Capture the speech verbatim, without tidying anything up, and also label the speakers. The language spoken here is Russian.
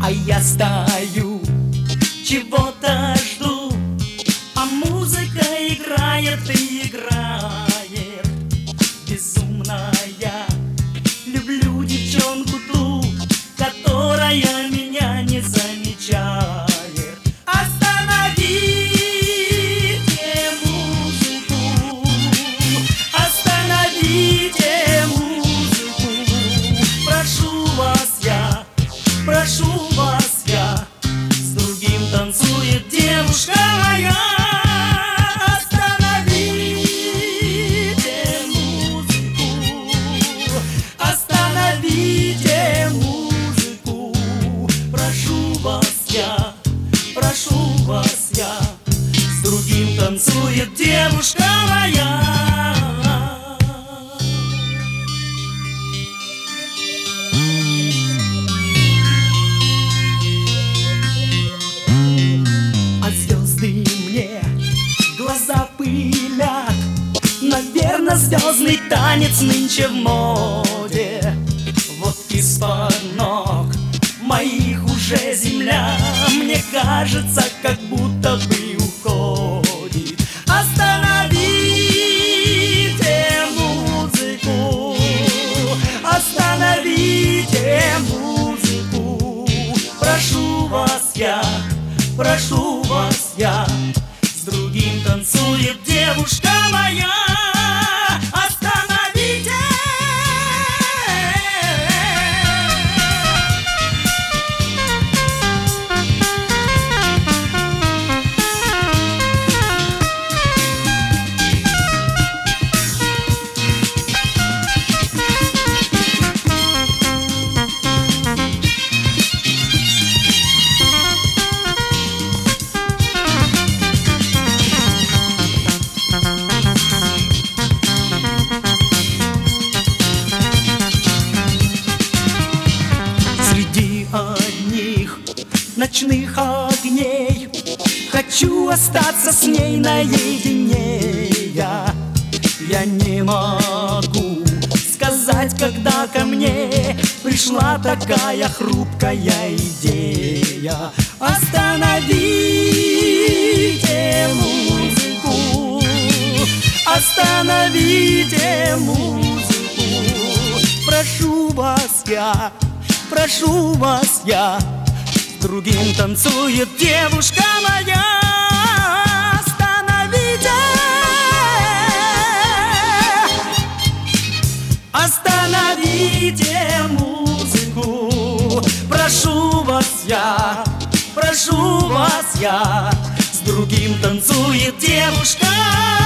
Speaker 1: А я стою, чего-то жду, а музыка играет и играет. Безумная, люблю девчонку ту, которая меня не замечает. Остановите музыку, остановите музыку. Прошу вас я, прошу вас я, с другим танцует девушка моя. Остановите музыку, остановите музыку. Прошу вас я, прошу вас я, с другим танцует девушка моя. А звезды мне глаза пылят, наверно, звездный танец нынче в моде. Вот из-под ног моих уже земля, мне кажется, как будто бы уходит. Остановите музыку, остановите музыку. Прошу вас я, прошу вас я, с другим танцует девушка моя. Остановите. Ночных огней хочу остаться с ней наедине. Я, я не могу сказать, когда ко мне пришла такая хрупкая идея. Остановите музыку, остановите музыку. Прошу вас я, прошу вас я, с другим танцует девушка моя. Остановите, остановите музыку. Прошу вас я, прошу вас я, с другим танцует девушка.